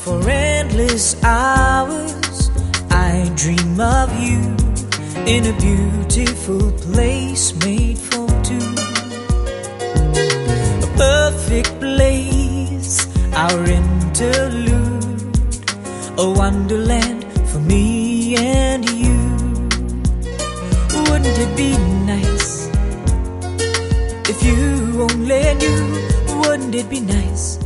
For endless hours I dream of you in a beautiful place made for two. A perfect place, our interlude, a wonderland for me and you. Wouldn't it be nice if you only knew? Wouldn't it be nice